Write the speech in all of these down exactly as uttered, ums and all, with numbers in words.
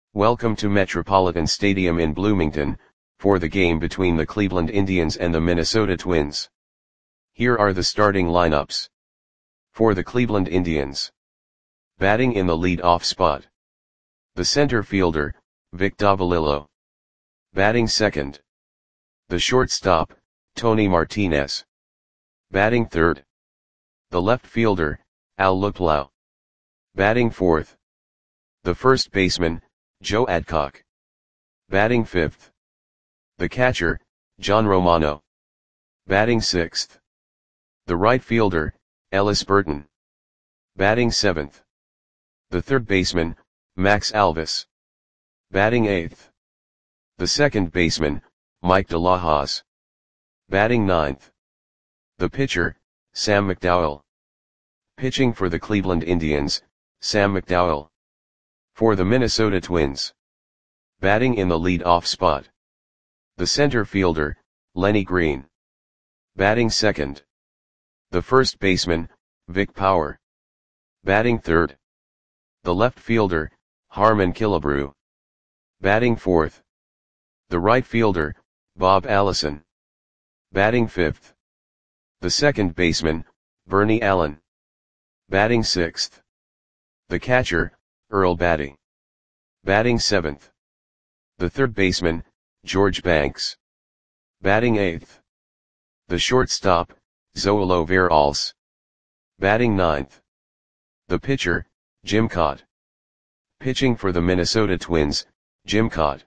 Welcome to Metropolitan Stadium in Bloomington, for the game between the Cleveland Indians and the Minnesota Twins. Here are the starting lineups. For the Cleveland Indians. Batting in the lead-off spot. The center fielder, Vic Davalillo. Batting second. The shortstop, Tony Martinez. Batting third. The left fielder, Al Luplow. Batting fourth. The first baseman, Joe Adcock. Batting fifth. The catcher, John Romano. Batting sixth. The right fielder, Ellis Burton. Batting seventh. The third baseman, Max Alvis. Batting eighth. The second baseman, Mike DeLahoz. Batting ninth. The pitcher, Sam McDowell. Pitching for the Cleveland Indians, Sam McDowell. For the Minnesota Twins. Batting in the lead-off spot. The center fielder, Lenny Green. Batting second. The first baseman, Vic Power. Batting third. The left fielder, Harmon Killebrew. Batting fourth. The right fielder, Bob Allison. Batting fifth. The second baseman, Bernie Allen. Batting sixth. The catcher, Earl Batty. Batting seventh. The third baseman, George Banks. Batting eighth. The shortstop, Zoilo Veralles. Batting ninth. The pitcher, Jim Kaat. Pitching for the Minnesota Twins, Jim Kaat.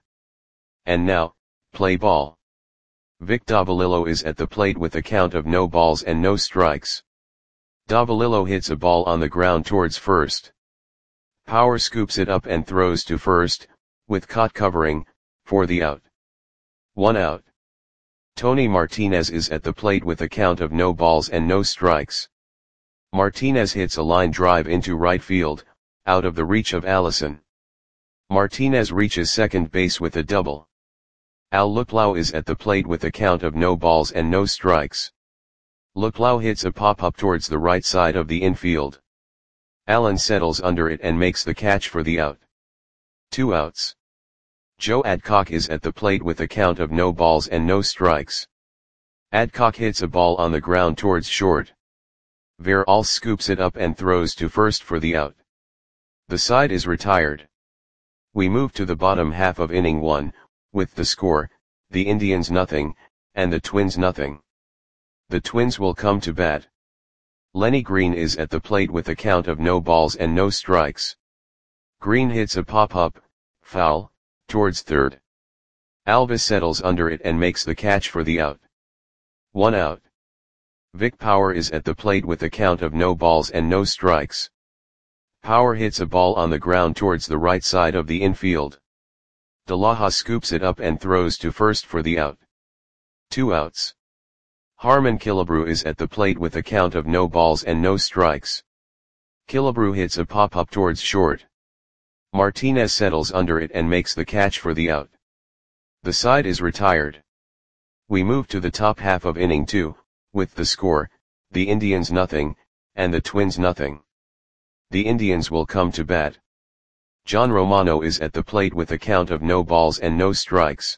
And now, play ball. Vic Davalillo is at the plate with a count of no balls and no strikes. Davalillo hits a ball on the ground towards first. Power scoops it up and throws to first, with Kaat covering, for the out. One out. Tony Martinez is at the plate with a count of no balls and no strikes. Martinez hits a line drive into right field, out of the reach of Allison. Martinez reaches second base with a double. Al Luplow is at the plate with a count of no balls and no strikes. Luplow hits a pop-up towards the right side of the infield. Allen settles under it and makes the catch for the out. Two outs. Joe Adcock is at the plate with a count of no balls and no strikes. Adcock hits a ball on the ground towards short. Veralles scoops it up and throws to first for the out. The side is retired. We move to the bottom half of inning one, with the score, the Indians nothing, and the Twins nothing. The Twins will come to bat. Lenny Green is at the plate with a count of no balls and no strikes. Green hits a pop-up, foul, towards third. Alvis settles under it and makes the catch for the out. One out. Vic Power is at the plate with a count of no balls and no strikes. Power hits a ball on the ground towards the right side of the infield. DeLahoz scoops it up and throws to first for the out. Two outs. Harmon Killebrew is at the plate with a count of no balls and no strikes. Killebrew hits a pop-up towards short. Martinez settles under it and makes the catch for the out. The side is retired. We move to the top half of inning two, with the score, the Indians nothing, and the Twins nothing. The Indians will come to bat. John Romano is at the plate with a count of no balls and no strikes.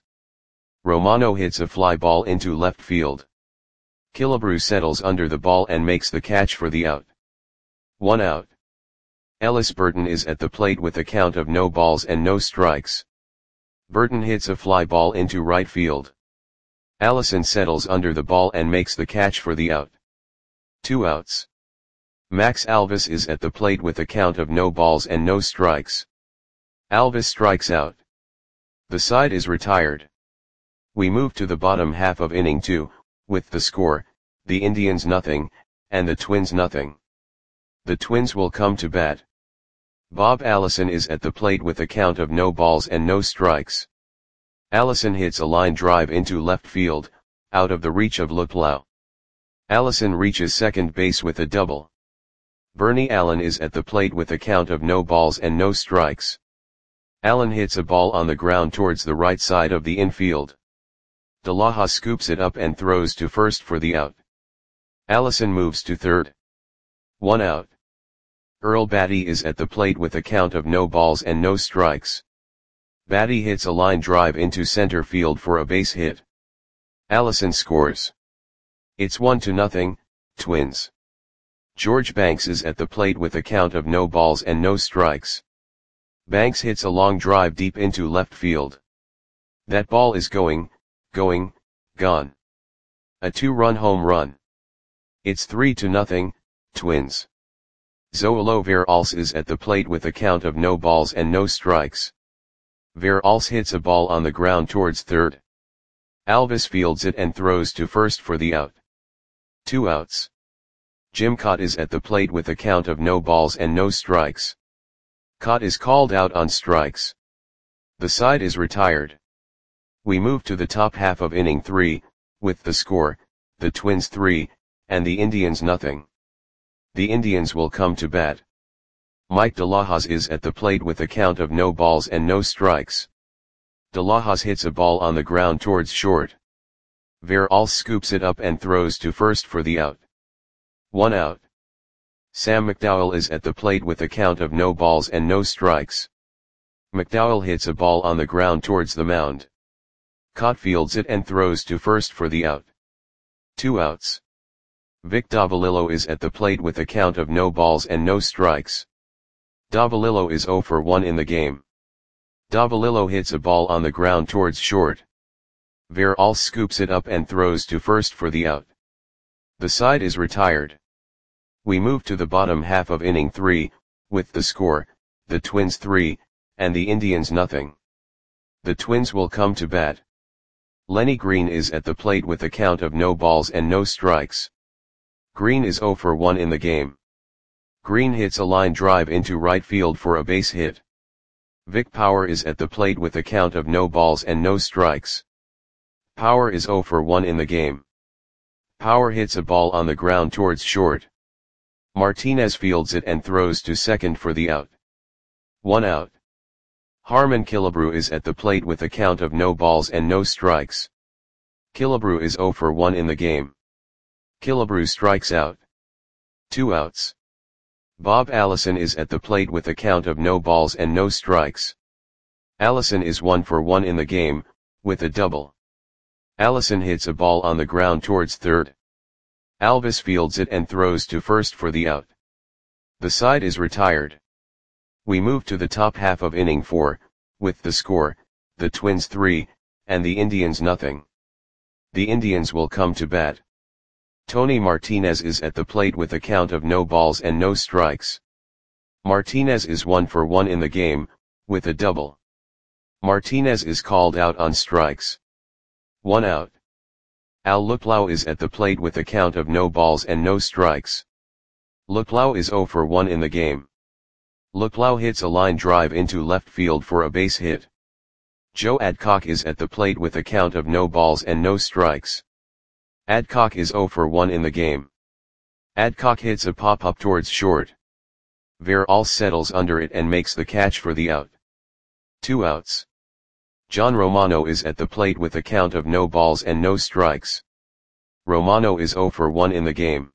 Romano hits a fly ball into left field. Killebrew settles under the ball and makes the catch for the out. One out. Ellis Burton is at the plate with a count of no balls and no strikes. Burton hits a fly ball into right field. Allison settles under the ball and makes the catch for the out. Two outs. Max Alvis is at the plate with a count of no balls and no strikes. Alvis strikes out. The side is retired. We move to the bottom half of inning two, with the score, the Indians nothing, and the Twins nothing. The Twins will come to bat. Bob Allison is at the plate with a count of no balls and no strikes. Allison hits a line drive into left field, out of the reach of Luplow. Allison reaches second base with a double. Bernie Allen is at the plate with a count of no balls and no strikes. Allen hits a ball on the ground towards the right side of the infield. DeLahoz scoops it up and throws to first for the out. Allison moves to third. One out. Earl Batty is at the plate with a count of no balls and no strikes. Batty hits a line drive into center field for a base hit. Allison scores. It's one to nothing, Twins. George Banks is at the plate with a count of no balls and no strikes. Banks hits a long drive deep into left field. That ball is going, going, gone. A two-run home run. It's three to nothing, Twins. Zoilo Veralce is at the plate with a count of no balls and no strikes. Veralce hits a ball on the ground towards third. Alvis fields it and throws to first for the out. Two outs. Jim Kaat is at the plate with a count of no balls and no strikes. Kaat is called out on strikes. The side is retired. We move to the top half of inning three, with the score, the Twins three, and the Indians nothing. The Indians will come to bat. Mike De La Hoz is at the plate with a count of no balls and no strikes. De La Hoz hits a ball on the ground towards short. Veralce scoops it up and throws to first for the out. One out. Sam McDowell is at the plate with a count of no balls and no strikes. McDowell hits a ball on the ground towards the mound. Kaat fields it and throws to first for the out. Two outs. Vic Davalillo is at the plate with a count of no balls and no strikes. Davalillo is oh for one in the game. Davalillo hits a ball on the ground towards short. Veralce scoops it up and throws to first for the out. The side is retired. We move to the bottom half of inning three, with the score, the Twins three, and the Indians nothing. The Twins will come to bat. Lenny Green is at the plate with a count of no balls and no strikes. Green is oh for one in the game. Green hits a line drive into right field for a base hit. Vic Power is at the plate with a count of no balls and no strikes. Power is oh for one in the game. Power hits a ball on the ground towards short. Martinez fields it and throws to second for the out. One out. Harmon Killebrew is at the plate with a count of no balls and no strikes. Killebrew is oh for one in the game. Killebrew strikes out. Two outs. Bob Allison is at the plate with a count of no balls and no strikes. Allison is one for one in the game, with a double. Allison hits a ball on the ground towards third. Alvis fields it and throws to first for the out. The side is retired. We move to the top half of inning four, with the score, the Twins three, and the Indians nothing. The Indians will come to bat. Tony Martinez is at the plate with a count of no balls and no strikes. Martinez is one for one in the game, with a double. Martinez is called out on strikes. One out. Al Luplow is at the plate with a count of no balls and no strikes. Luplow is oh for one in the game. Luplow hits a line drive into left field for a base hit. Joe Adcock is at the plate with a count of no balls and no strikes. Adcock is oh for one in the game. Adcock hits a pop-up towards short. Veralce settles under it and makes the catch for the out. Two outs. John Romano is at the plate with a count of no balls and no strikes. Romano is oh for one in the game.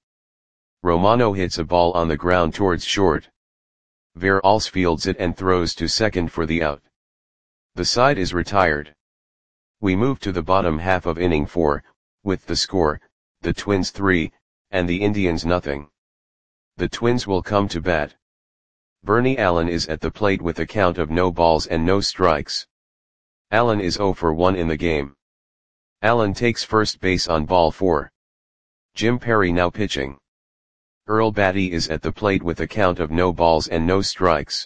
Romano hits a ball on the ground towards short. Veralce fields it and throws to second for the out. The side is retired. We move to the bottom half of inning four, with the score, the Twins three, and the Indians nothing. The Twins will come to bat. Bernie Allen is at the plate with a count of no balls and no strikes. Allen is oh for one in the game. Allen takes first base on ball four. Jim Perry now pitching. Earl Batty is at the plate with a count of no balls and no strikes.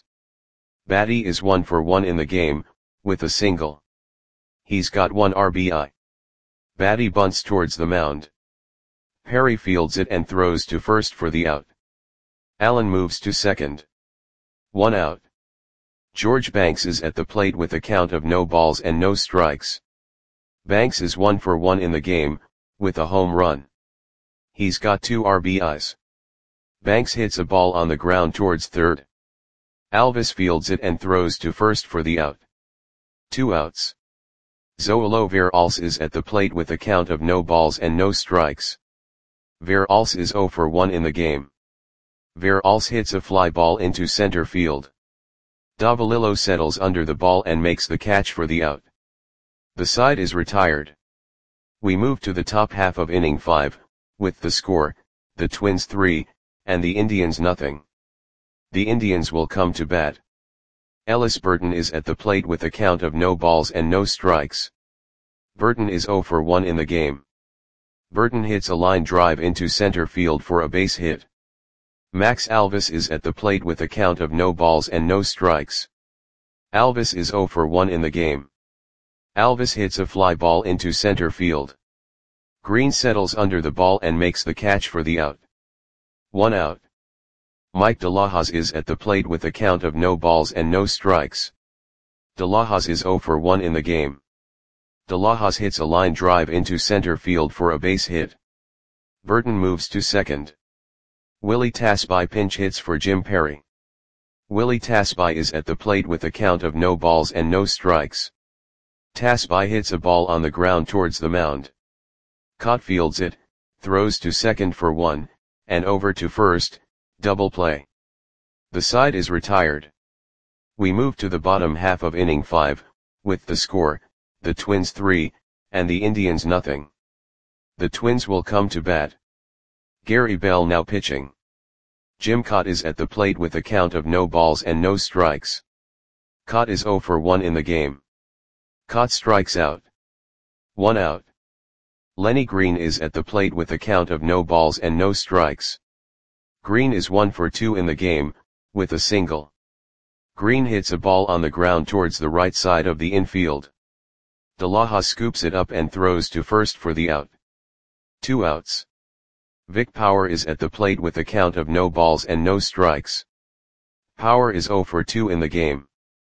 Batty is one for one in the game, with a single. He's got one R B I. Batty bunts towards the mound. Perry fields it and throws to first for the out. Allen moves to second. One out. George Banks is at the plate with a count of no balls and no strikes. Banks is one for one in the game, with a home run. He's got two R B Is. Banks hits a ball on the ground towards third. Alvis fields it and throws to first for the out. Two outs. Zoilo Veralce is at the plate with a count of no balls and no strikes. Veralce is oh for one in the game. Veralce hits a fly ball into center field. Davalillo settles under the ball and makes the catch for the out. The side is retired. We move to the top half of inning five, with the score, the Twins three, and the Indians nothing. The Indians will come to bat. Ellis Burton is at the plate with a count of no balls and no strikes. Burton is oh for one in the game. Burton hits a line drive into center field for a base hit. Max Alvis is at the plate with a count of no balls and no strikes. Alvis is oh for one in the game. Alvis hits a fly ball into center field. Green settles under the ball and makes the catch for the out. One out. Mike De La Hoz is at the plate with a count of no balls and no strikes. De La Hoz is oh for one in the game. De La Hoz hits a line drive into center field for a base hit. Burton moves to second. Willie Tasby pinch hits for Jim Perry. Willie Tasby is at the plate with a count of no balls and no strikes. Tasby hits a ball on the ground towards the mound. Cott fields it, throws to second for one, and over to first, double play. The side is retired. We move to the bottom half of inning five, with the score, the Twins three, and the Indians nothing. The Twins will come to bat. Gary Bell now pitching. Jim Cott is at the plate with a count of no balls and no strikes. Cott is oh for one in the game. Cott strikes out. One out. Lenny Green is at the plate with a count of no balls and no strikes. Green is one for two in the game, with a single. Green hits a ball on the ground towards the right side of the infield. De La Hoz scoops it up and throws to first for the out. Two outs. Vic Power is at the plate with a count of no balls and no strikes. Power is oh for two in the game.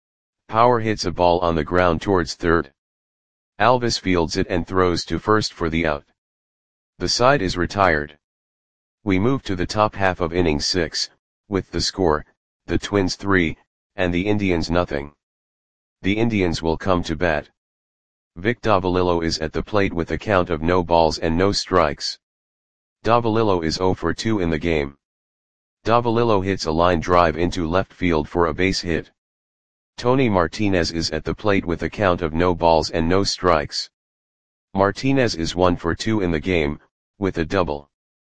Power hits a ball on the ground towards third. Alvis fields it and throws to first for the out. The side is retired. We move to the top half of inning six, with the score, the Twins three, and the Indians nothing. The Indians will come to bat. Vic Davalillo is at the plate with a count of no balls and no strikes. Davalillo is oh for two in the game. Davalillo hits a line drive into left field for a base hit. Tony Martinez is at the plate with a count of no balls and no strikes. Martinez is one for two in the game, with a double.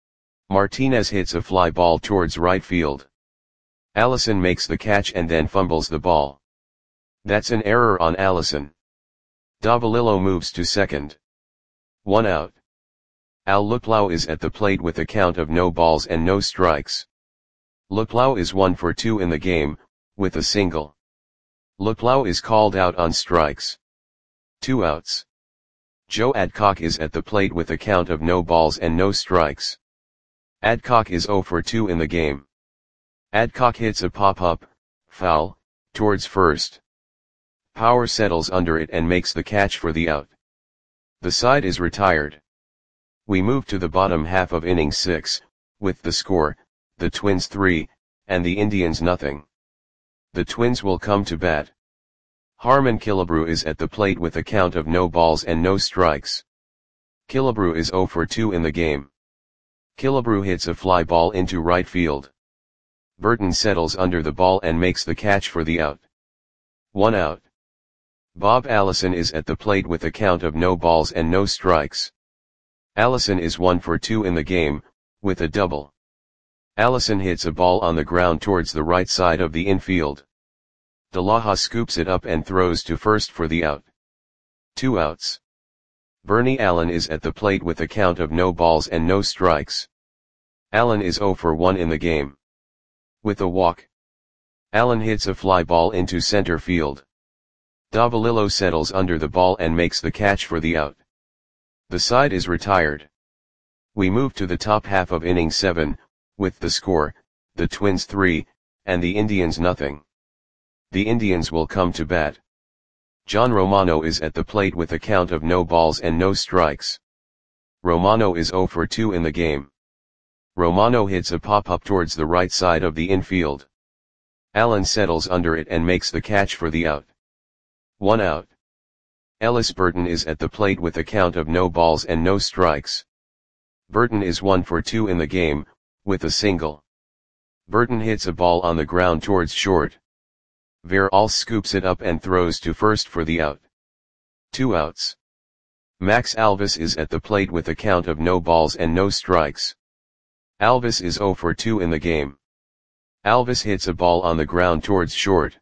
Martinez hits a fly ball towards right field. Allison makes the catch and then fumbles the ball. That's an error on Allison. Davalillo moves to second. One out. Al Luplow is at the plate with a count of no balls and no strikes. Luplow is one for two in the game, with a single. Luplow is called out on strikes. Two outs. Joe Adcock is at the plate with a count of no balls and no strikes. Adcock is oh for two in the game. Adcock hits a pop-up, foul, towards first. Power settles under it and makes the catch for the out. The side is retired. We move to the bottom half of inning six, with the score, the Twins three, and the Indians nothing. The Twins will come to bat. Harmon Killebrew is at the plate with a count of no balls and no strikes. Killebrew is oh for two in the game. Killebrew hits a fly ball into right field. Burton settles under the ball and makes the catch for the out. One out. Bob Allison is at the plate with a count of no balls and no strikes. Allison is one for two in the game, with a double. Allison hits a ball on the ground towards the right side of the infield. De La Hoz scoops it up and throws to first for the out. Two outs. Bernie Allen is at the plate with a count of no balls and no strikes. Allen is oh for one in the game. With a walk. Allen hits a fly ball into center field. Davalillo settles under the ball and makes the catch for the out. The side is retired. We move to the top half of inning seven, with the score, the Twins three, and the Indians nothing. The Indians will come to bat. John Romano is at the plate with a count of no balls and no strikes. Romano is oh for two in the game. Romano hits a pop-up towards the right side of the infield. Allen settles under it and makes the catch for the out. One out. Ellis Burton is at the plate with a count of no balls and no strikes. Burton is one for two in the game, with a single. Burton hits a ball on the ground towards short. Veralls scoops it up and throws to first for the out. Two outs. Max Alvis is at the plate with a count of no balls and no strikes. Alvis is oh for two in the game. Alvis hits a ball on the ground towards short.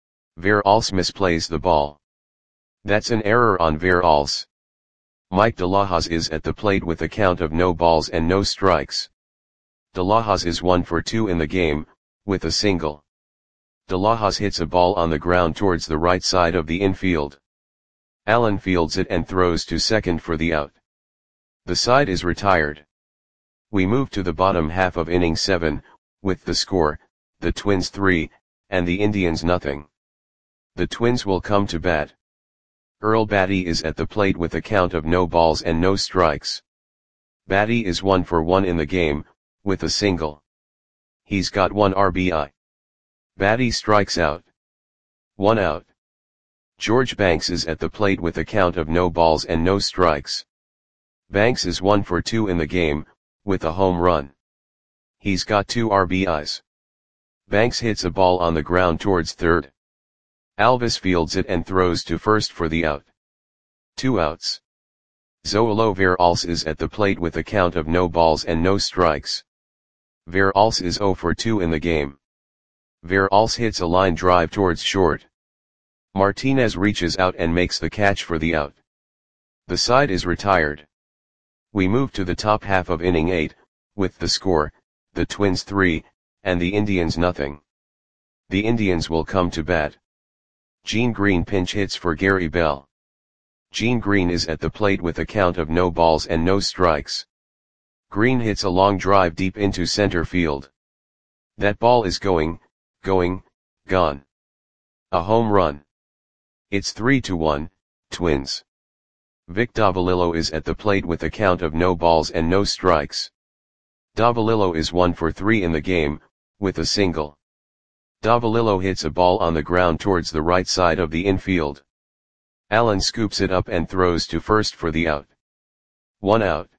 Veralls misplays the ball. That's an error on Veralls. Mike De La Hoz is at the plate with a count of no balls and no strikes. De La Hoz is one for two in the game, with a single. De La Hoz hits a ball on the ground towards the right side of the infield. Allen fields it and throws to second for the out. The side is retired. We move to the bottom half of inning seven, with the score, the Twins three, and the Indians nothing. The Twins will come to bat. Earl Batty is at the plate with a count of no balls and no strikes. Batty is one for one in the game, with a single. He's got one R B I. Batty strikes out. One out. George Banks is at the plate with a count of no balls and no strikes. Banks is one for two in the game, with a home run. He's got two R B Is. Banks hits a ball on the ground towards third. Alvis fields it and throws to first for the out. Two outs. Zoilo Veralls is at the plate with a count of no balls and no strikes. Veralls is oh for two in the game. Veralls hits a line drive towards short. Martinez reaches out and makes the catch for the out. The side is retired. We move to the top half of inning eight, with the score, the Twins three, and the Indians nothing. The Indians will come to bat. Gene Green pinch hits for Gary Bell. Gene Green is at the plate with a count of no balls and no strikes. Green hits a long drive deep into center field. That ball is going, going, gone. A home run. It's three to one, Twins. Vic Davalillo is at the plate with a count of no balls and no strikes. Davalillo is one for three in the game, with a single. Davalillo hits a ball on the ground towards the right side of the infield. Allen scoops it up and throws to first for the out. One out.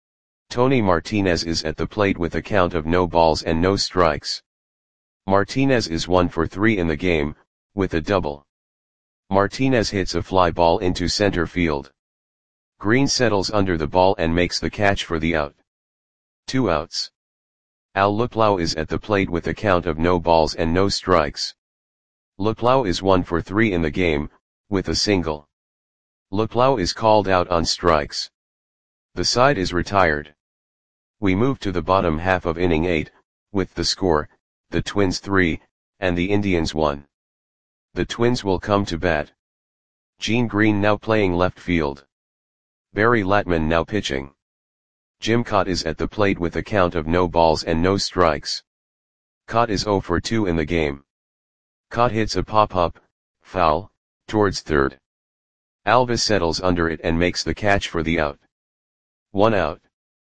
Tony Martinez is at the plate with a count of no balls and no strikes. Martinez is one for three in the game, with a double. Martinez hits a fly ball into center field. Green settles under the ball and makes the catch for the out. Two outs. Al Luplow is at the plate with a count of no balls and no strikes. Luplow is one for three in the game, with a single. Luplow is called out on strikes. The side is retired. We move to the bottom half of inning eight, with the score, the Twins three, and the Indians one. The Twins will come to bat. Gene Green now playing left field. Barry Latman now pitching. Jim Kaat is at the plate with a count of no balls and no strikes. Kaat is oh for two in the game. Kaat hits a pop-up, foul, towards third. Alvis settles under it and makes the catch for the out. One out.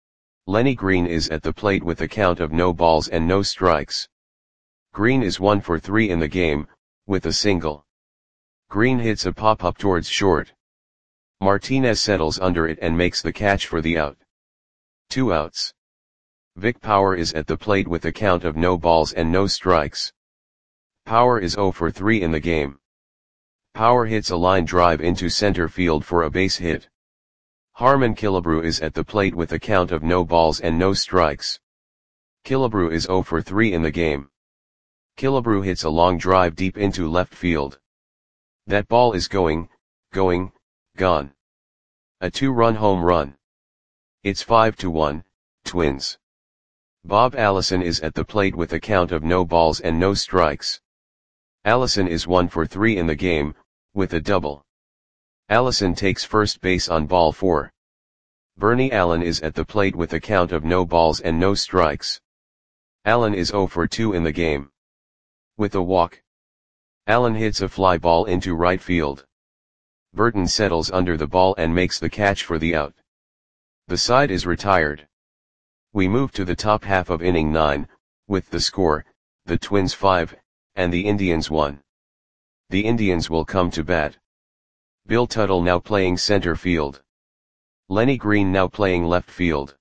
Lenny Green is at the plate with a count of no balls and no strikes. Green is one for three in the game, with a single. Green hits a pop-up towards short. Martinez settles under it and makes the catch for the out. Two outs. Vic Power is at the plate with a count of no balls and no strikes. Power is oh for three in the game. Power hits a line drive into center field for a base hit. Harmon Killebrew is at the plate with a count of no balls and no strikes. Killebrew is oh for three in the game. Killebrew hits a long drive deep into left field. That ball is going, going, gone. A two-run home run. It's five to one, Twins. Bob Allison is at the plate with a count of no balls and no strikes. Allison is one for three in the game, with a double. Allison takes first base on ball four. Bernie Allen is at the plate with a count of no balls and no strikes. Allen is oh for two in the game. With a walk. Allen hits a fly ball into right field. Burton settles under the ball and makes the catch for the out. The side is retired. We move to the top half of inning nine, with the score, the Twins five, and the Indians one. The Indians will come to bat. Bill Tuttle now playing center field. Lenny Green now playing left field.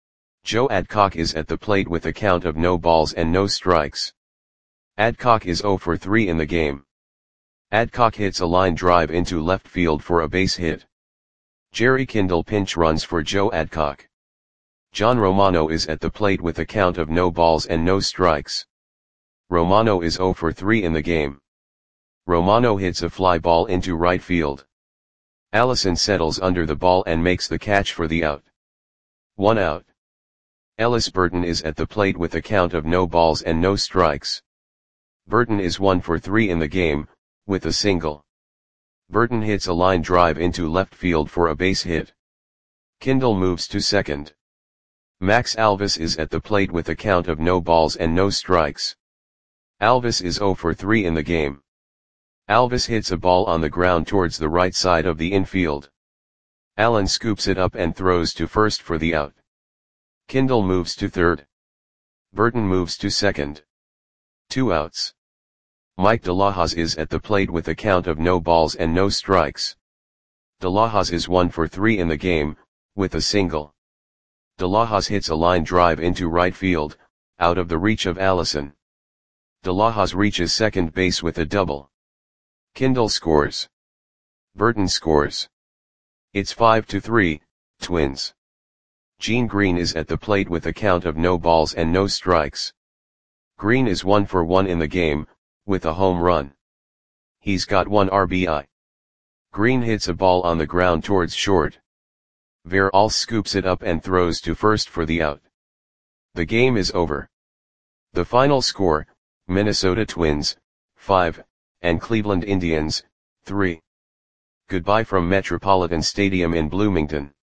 Joe Adcock is at the plate with a count of no balls and no strikes. Adcock is oh for three in the game. Adcock hits a line drive into left field for a base hit. Jerry Kindle pinch runs for Joe Adcock. John Romano is at the plate with a count of no balls and no strikes. Romano is oh for three in the game. Romano hits a fly ball into right field. Allison settles under the ball and makes the catch for the out. One out. Ellis Burton is at the plate with a count of no balls and no strikes. Burton is one for three in the game, with a single. Burton hits a line drive into left field for a base hit. Kindle moves to second. Max Alvis is at the plate with a count of no balls and no strikes. Alvis is oh for three in the game. Alvis hits a ball on the ground towards the right side of the infield. Allen scoops it up and throws to first for the out. Kindle moves to third. Burton moves to second. Two outs. Mike De La Hoz is at the plate with a count of no balls and no strikes. De La Hoz is one for three in the game, with a single. De La Hoz hits a line drive into right field, out of the reach of Allison. De La Hoz reaches second base with a double. Kindle scores. Burton scores. It's five to three, Twins. Gene Green is at the plate with a count of no balls and no strikes. Green is one for one in the game, with a home run. He's got one R B I. Green hits a ball on the ground towards short. Veralles scoops it up and throws to first for the out. The game is over. The final score, Minnesota Twins, five, and Cleveland Indians, three. Goodbye from Metropolitan Stadium in Bloomington.